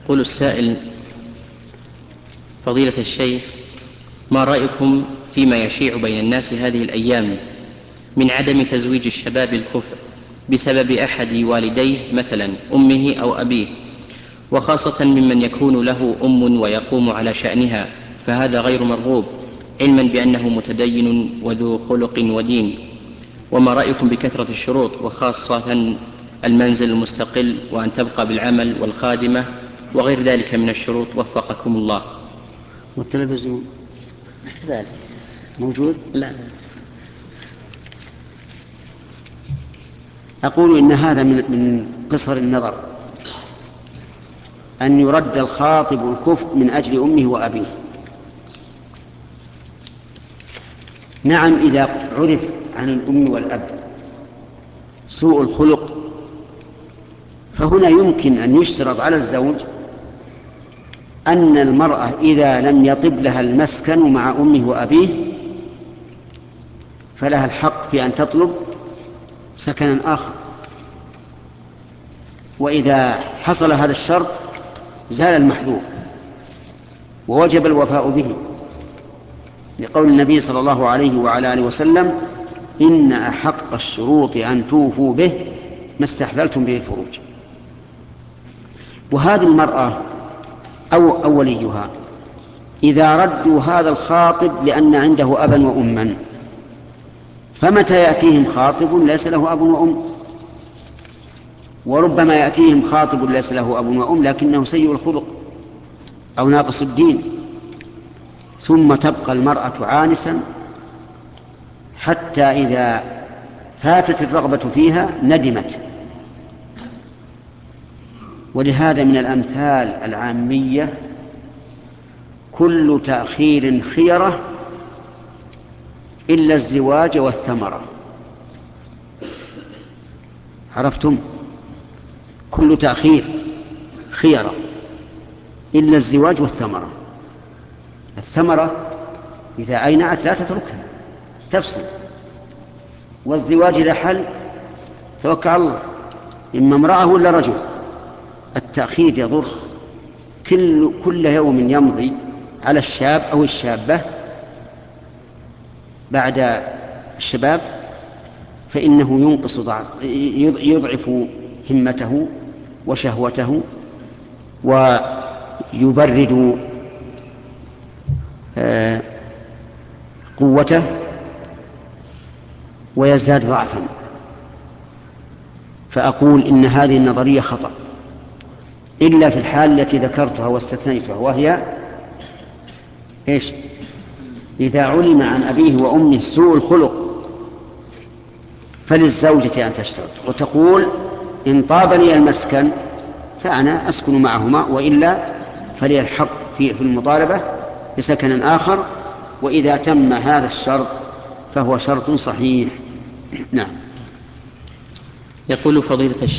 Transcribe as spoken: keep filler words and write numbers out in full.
يقول السائل: فضيلة الشيخ، ما رأيكم فيما يشيع بين الناس هذه الأيام من عدم تزويج الشباب الكفء بسبب أحد والديه مثلا أمه أو أبيه، وخاصة ممن يكون له أم ويقوم على شأنها، فهذا غير مرغوب، علما بأنه متدين وذو خلق ودين؟ وما رأيكم بكثرة الشروط، وخاصة المنزل المستقل، وأن تبقى بالعمل، والخادمة، وغير ذلك من الشروط، وفقكم الله؟ والتلفزيون ذلك موجود؟ لا. أقول إن هذا من من قصر النظر، أن يرد الخاطب الكفء من أجل أمه وأبيه. نعم، إذا عرف عن الأم والأب سوء الخلق فهنا يمكن أن يشترط على الزوج أن المرأة إذا لم يطب لها المسكن مع أمه وأبيه فلها الحق في أن تطلب سكنا آخر، وإذا حصل هذا الشرط زال المحذور ووجب الوفاء به، لقول النبي صلى الله عليه وعلى آله وسلم: إن أحق الشروط أن توفوا به ما استحللتم به الفروج. وهذه المرأة أو أوليها إذا ردوا هذا الخاطب لأن عنده أبا وأما، فمتى يأتيهم خاطب ليس له أب وأم؟ وربما يأتيهم خاطب ليس له أب وأم لكنه سيء الخلق أو ناقص الدين، ثم تبقى المرأة عانسا حتى إذا فاتت الرغبة فيها ندمت. ولهذا من الأمثال العامية: كل تأخير خيرة إلا الزواج والثمرة. عرفتم؟ كل تأخير خيرة إلا الزواج والثمرة. الثمرة إذا أينعت لا تتركها، تفسد، والزواج إذا حل توكل على الله، إما امرأة ولا رجل. التأخير يضر. كل, كل يوم يمضي على الشاب أو الشابة بعد الشباب فإنه ينقص ضعف، يضعف همته وشهوته ويبرد قوته ويزداد ضعفا. فأقول إن هذه النظرية خطأ إلا في الحال التي ذكرتها واستثنيتها، وهي إيش؟ إذا علم عن أبيه وأمه سوء الخلق فللزوجة أن تشترط وتقول: إن طاب لي المسكن فأنا أسكن معهما، وإلا فلي الحق في المطالبة بسكن آخر، وإذا تم هذا الشرط فهو شرط صحيح. نعم. يقول فضيلة الشيخ: